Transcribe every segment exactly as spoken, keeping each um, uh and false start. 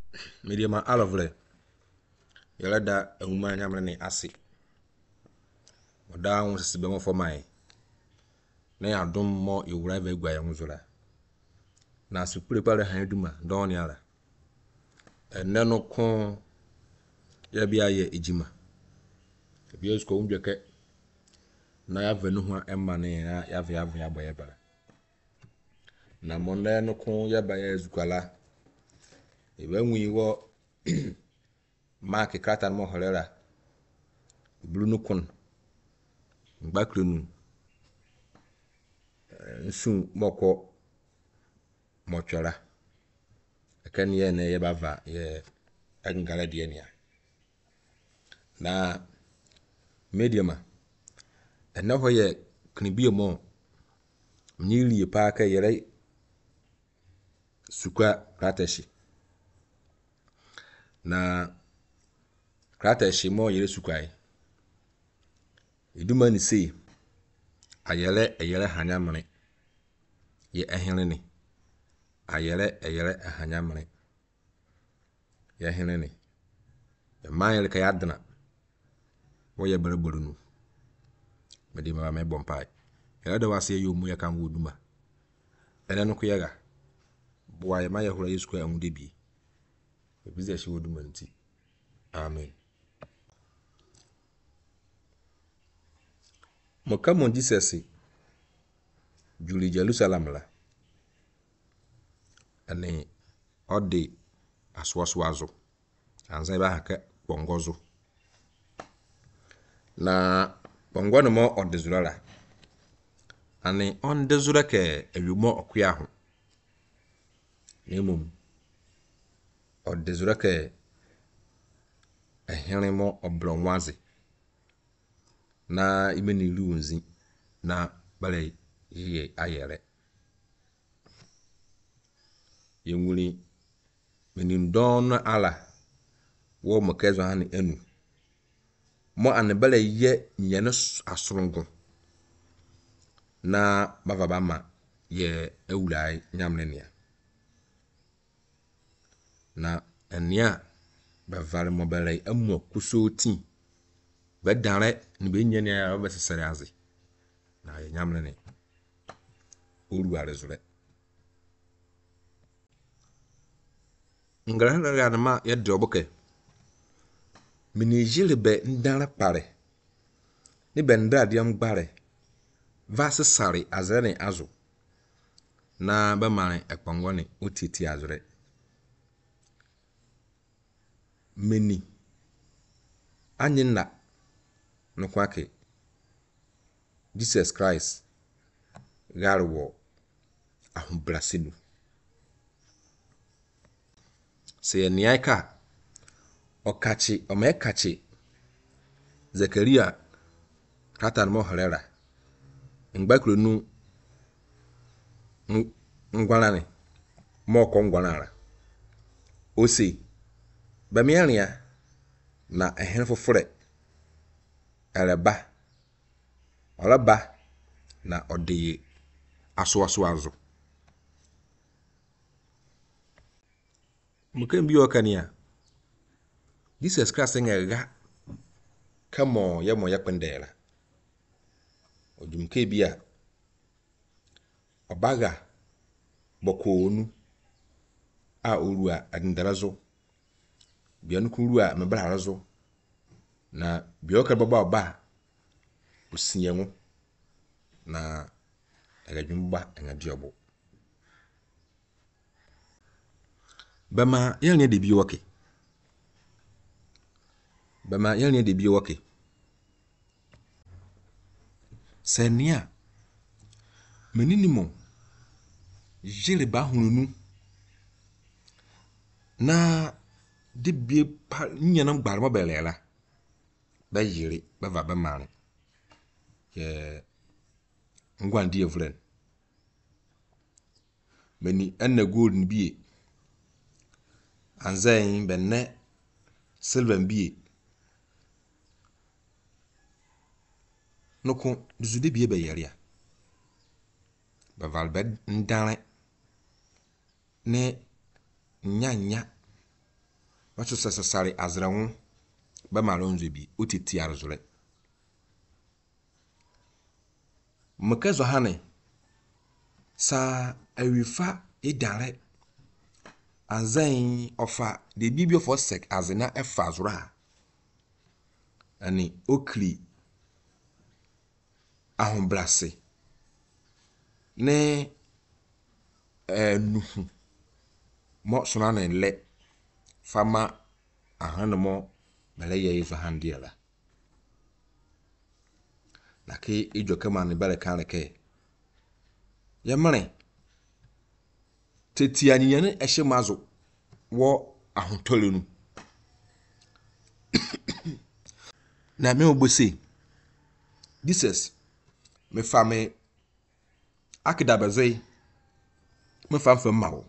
Mediama alovle yelada ahuma nyamre ne ase oda won sese be mo fomai na ya dom mo yewura ba egua ye nzura na supure pare han duma don yara enne no ko ya bia ye ejima bia esko ndweke na ya venu ho emma ne ya ya via via boye bara na monda no ko ya ba ya ezukwala ebe nwi wo mark kratan mo holera blue kun mbakrenu nsun moko mochora eken ye ne ye bava ye engala de enia na mediama ena ho ye knibie mo mnyili pa ka yere sukwa kratashi na kratashi mo yere sukwai iduma ni sei ayele ayele hanyamre ye ehenene ayele ayele ahanyamre ye ehenene e mayele ka yadna wo ye bereborunu mede ma me bompai yele da wase yomu ye kan woduma ene no ko yega boa ye ma ye hora yesu ko amude bi e bize shi woduma nti amen. Moka mon Jesus juli Jerusalem la ane ode aswaswazo anza ba haka bongozo na bongo no mo ode zurara ane onde zura ke ewumo okwia ho nemum ode zura ke ehere mo oblonwaze na imeni ruunzi na bale ye ayere yenguli menin don ala wo mokezo han enu mo an bale ye nyene asorongo na bava bama ye ewulai nyamnenia na enia bavare mo bale amu kusoti be dare ni be nyene ya be sesere aze na ye nyamne oru arezure ngara ya na ma ye doboke mini jile be ndara pare ni be ndra diam gbare va sesare azene azu na be mane ekpangone otiti azure meni anyina no kwake Jesus Christ garwo ahumbrasenu se niaika okachi omekachi Zakaria katan mo herera ngbakronu ngwanane mo ko ngwanara osi bamiania na ehen fofore eleba olaba na ode aswaswazo mukan biyo kania Jesus Christ nga kamo yamo yakpendela odumke bia obaga bokonu a orua adindarazo bianu kurua mebrarazo na biyoka baba oba osiyenwu na agadwumba engadiobo bama yelne de biyoke bama yelne de biyoke senia meninimo jele ba hununu na de bie pa nyanam gbarmo belela ba yiri ba va ba mane ye ngwandi evren meni enna gold nbie anzain benne silver nbie noko duzude bie be yeria ba valbed ndare ne nyanya wacho sasari azranwu ba malonzo bi otiti arzure mkezo hane sa awifa idare azan ofa de bibio for sec azena efa azura ani okri ahombrase ne eh nuhu mo sona na le fama ahanmo bele ye izo handiela laki ijo kama ni bele kan ke yemre teti anyiyan ehye mazo wo ahontolenu na me obose this me fame akida bezei me fam fam mawo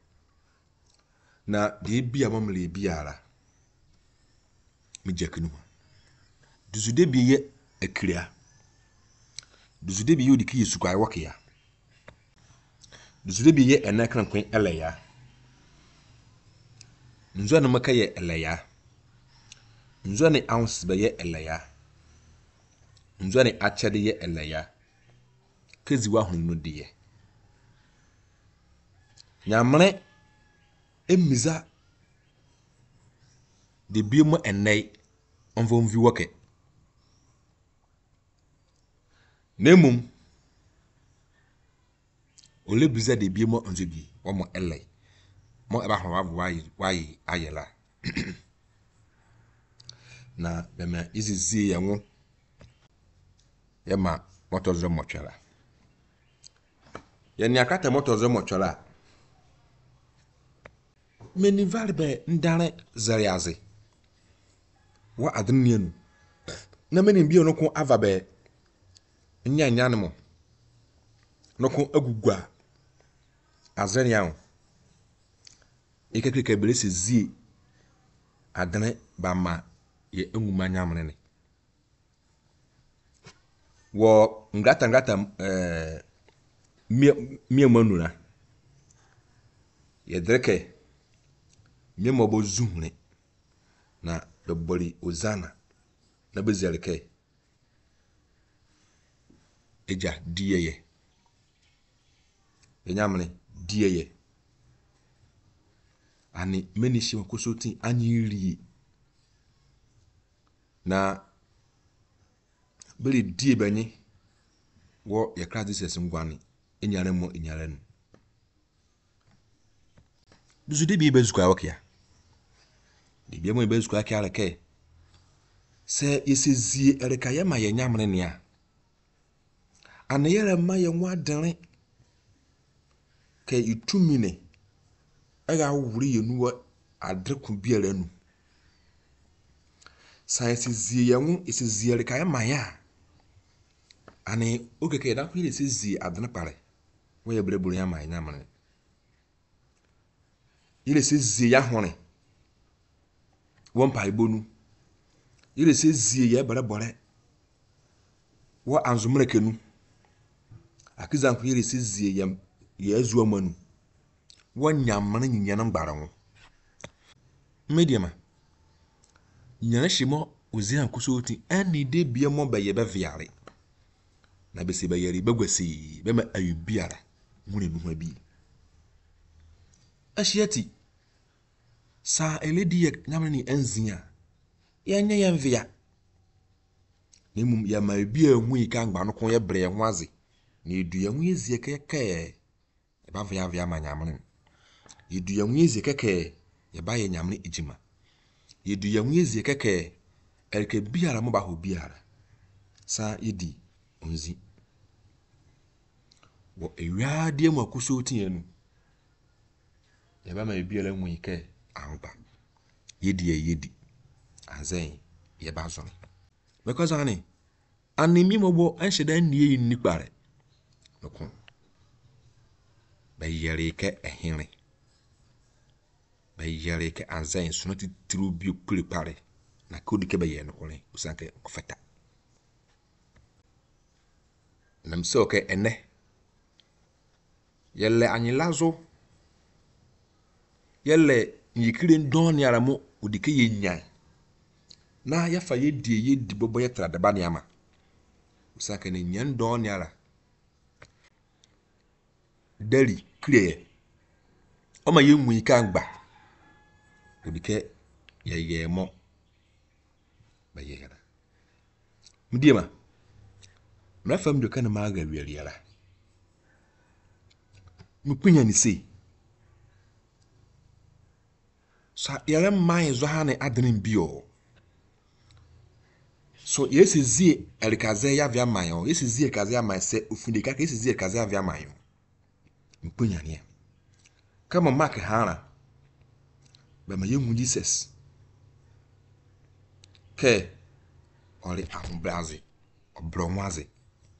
na de bia mamle biara me jakinu duzude bi ye akria duzude bi yodi ki yesu kwai wokia duzude bi ye enakran kwen eleya nzo na maka ye eleya nzo ne ounce be ye eleya nzo ne achede ye eleya kezi wa hunu de ye nyamre emiza de biemo enai onvo mvi woke nemum ole biza de biemo onzebi omo elei mo eba ho wayi wayi ayela na bema izizi yanwo yema motozo mochara yani akata motozo mochara meni valbe ndare zariaze wa adnienu na meni bi onoko avabe nya nya nmo noko agugua azarian ikekeke belese zie adane bama ye enwuma nyamrene wo ngata ngata eh mie mie manuna ye dreke mie mobo zuhne na bebori ozana na bezereke eja diyeye enyamne diyeye ani menishi wakosotin anyiri na beli die benyi wo ye kra this ngwani enyare mo enyare nu duzude bi bezukwa wokia de bi mo bezukwa kya ke se yesezie ereka ye ma ye nyamne ne a ana yere ma ye nwa dere ke itumine aga wuri ye nuwa adreku biara nu science zie yanwu yesezie ereka ye ma ya ani okeke da ko yesezie adne pare wo ye breburu ya ma nyamne yesezie ya hone won pa ibonu yesezie ye brebore wo anzumrekenu akizan ko yesezie yam ye azu amanu wanyamane nyinyana ngbaranwo mediama nyana shimo ozian kusoti ani de bia mo be ye be viare na be se be yeri begwasi be ma ayubiara ngune nuha bi ashiati sa eledi ye nyamani enzia ya nya ya mvia nemum ya ma bia hu ka ngba no kon ye bre hwaze ni edu ya hu ezie keke e ba via via ma nyamane yedu ya hu ezie keke ye ba ye nyamne ejima yedu ya hu ezie keke elke biara mo ba ho biara sa yedi onzi wo ewiade mu akuso tienu ye ba ma biara hu ike ahba yedi ye yedi azen ye ba zo because ani animi mobo anheda nie ni pare noko ba yere ke ehinre ba yere ke azen so not tru bi prepare na kodi ke ba ye no kole usanke ofeta nam so ke ene yelle anyilazo yelle nyikire ndon yara mo odike ye nyan na ya fa ye die ye di bobo ye tra de ba ne ama usaka ne nyan don ne ara dari clear o ma ye nwu ika ngba odike ye ye mo ba ye gara mdie ma mra fam do kana ma ga wiari yara mpunya ni sei sa yara mai zo ha ne adren bio so yesi zie elikaze ya via mai o yesi zie kaze ya mai se ofunde ka yesi zie kaze ya via mai o mpunya ne kama mark hara ba ma yengu Jesus ke ori ahumbrazi obromwazi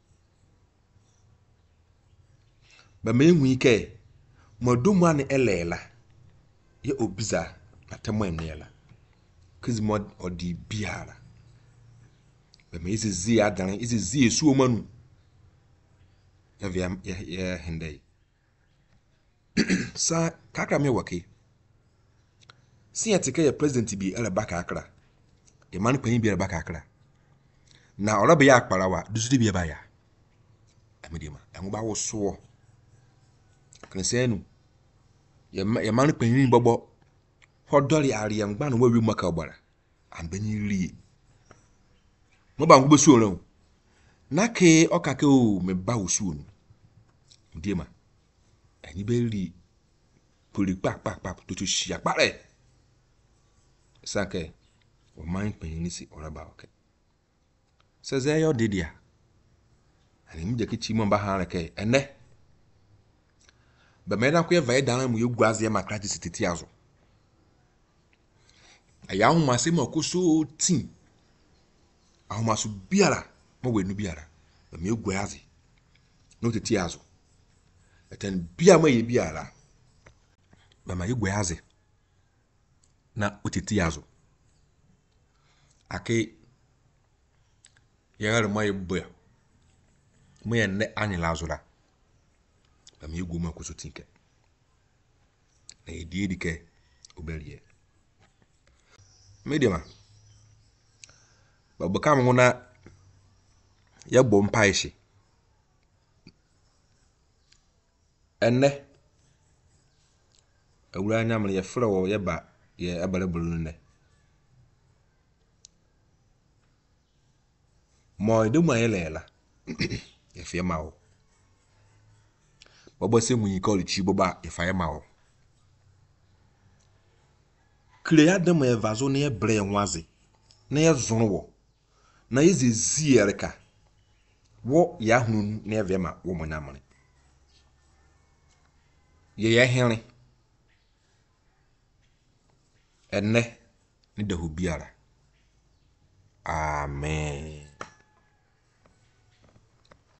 ba ma yengu ike modumu an elela ye obiza atemo enela kizimo odi biara ba ma yesi zie adan yesi zie suo manu ya via ya hindai sa kakra me wake si etike ye president bi ele baka akra e man pan bi ele baka akra na orobe ya akparawa duzudi bi ba ya amedima enwo ba wo so kan senu ye ye man pan ni bobo hodori ari en gba no wawi maka ogbara ambani ri mo ba ngbo su oran na ke okake o me ba wo su onu ndima ani be ri poli pa pa pa to to shia pare sake o man pan ni si oraba okay se ze yo didia ani mje kichi mo ba ha ke ene ba me na ko ye vai dan mu ye guaze ye makrati sititi azo aya hu mase ma ko so tin ahuma so biara mo we nu biara ba me guaze no titi azo eten bia ma ye biara ba ma ye guaze na otiti azo ake yare mo ye boya mo ye ne anila azura ba me gu ma ko so tinke na ye die dike oberie mediama ba baka mo na ya bom paishi enne awura nyamle ye frɛ wo ye ba ye abale bulu ne mo de mo ye lela ye fie ma wo bobo se munyi ka oluchi boba ye fa ye ma wo kire adam ye vazo ne ye bre nwaze na ye zonu wo na ye zezi ereka wo ya hunu ne ye vema wo mo nyamle ye ye henre enne ni da hu biara amen.